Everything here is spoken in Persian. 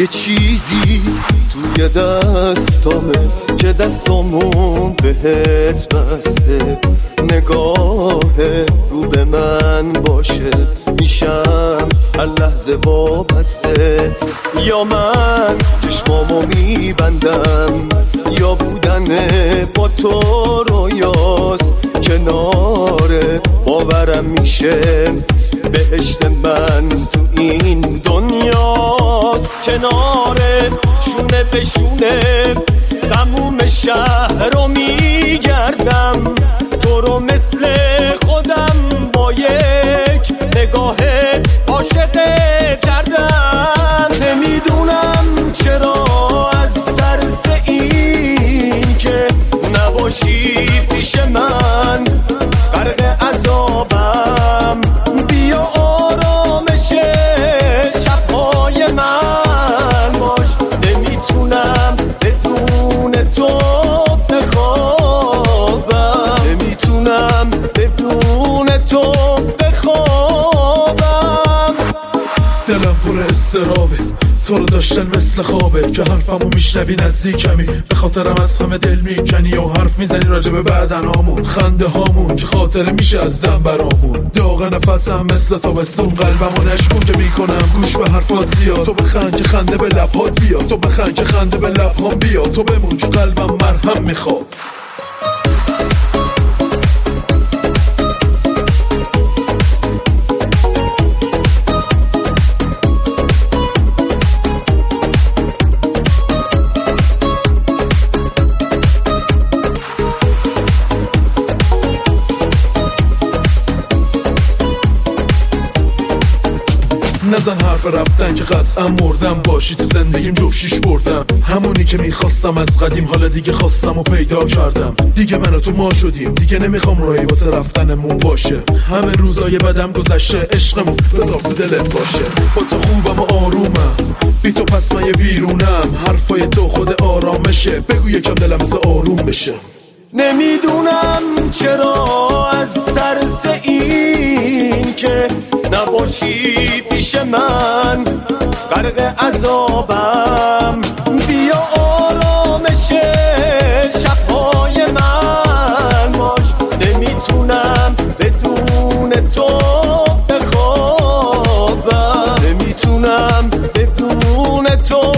یه چیزی توی دستامه که دستامون بهت بسته، نگاه رو به من باشه میشم هر لحظه وابسته. یا من چشمامو میبندم یا بودن با تو رویاست، کنارت باورم میشه بهشت من تو این دنیاست. کنارت شونه به شونه تموم شهر رو میگردم، تو رو مثل خودم با یک نگاهت عاشقت کردم. نمیدونم چرا از ترس این که نباشی پیش من غرق عذابم، بیا آرامش شب‌های من باش. نمیتونم بدون تو بخوابم، نمیتونم بدون تو بخوابم. دلم پر استرابه، تو رو داشتن مثل خوابه که حرفمو میشنوی نزدیکمی، به خاطرم از همه دل میکنی و حرف میزنی راجب بدنامون، خنده هامون که خاطره میشه از دم برامون. داغ نفسم مثل تابستون، قلبمو نشکون که میکنم گوش به حرفات زیاد. تو بخند که خنده به لبهات بیاد، تو بخند که خنده به لبهام بیاد، تو بمون که قلبم مرهم میخواد. نزن حرف رفتن که قطعا مردم، باشی تو زندگیم جفت شیش بردم، همونی که میخواستم از قدیم، حالا دیگه خواستم و پیدا کردم. دیگه من و تو ما شدیم، دیگه نمیخوام راهی واسه رفتنمون باشه. همه روزای بدم گذشته، عشقمون بذار تو دلت باشه. با تو خوبم و آرومم، بی تو پس من یه ویرونم، حرفای تو خود آرامشه، بگو یکم دلم از آروم بشه. نمیدونم چرا از ترس این که نباشی پیش من غرق عذابم، بیا آرامش شب‌های من باش. نمیتونم بدون تو بخوابم، نمیتونم بدون تو